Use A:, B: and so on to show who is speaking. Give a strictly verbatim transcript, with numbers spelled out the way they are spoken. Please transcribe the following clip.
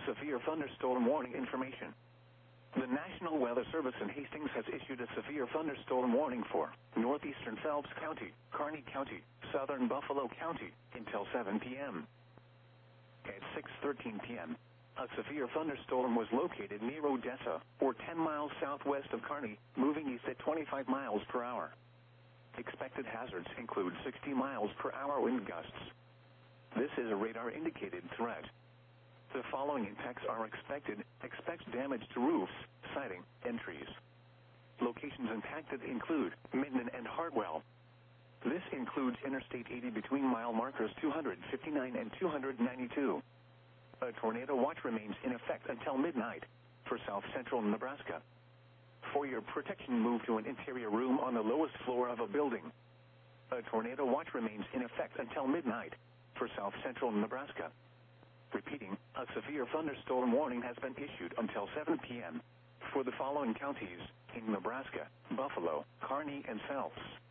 A: severe thunderstorm warning information. The National Weather Service in Hastings has issued a severe thunderstorm warning for northeastern Phelps County, Kearney County, southern Buffalo County until seven p m At six thirteen p m, a severe thunderstorm was located near Odessa, or ten miles southwest of Kearney, moving east at twenty-five miles per hour. Expected hazards include sixty miles per hour wind gusts. This is a radar-indicated threat. The following impacts are expected. Expect damage to roofs, siding, and trees. Locations impacted include Minden and Hartwell. This includes Interstate eighty between mile markers two hundred fifty-nine and two hundred ninety-two. A tornado watch remains in effect until midnight for south central Nebraska. For your protection, move to an interior room on the lowest floor of a building. A tornado watch remains in effect until midnight for south central Nebraska. Repeating, a severe thunderstorm warning has been issued until seven p m for the following counties in Nebraska: Buffalo, Kearney, and Phelps.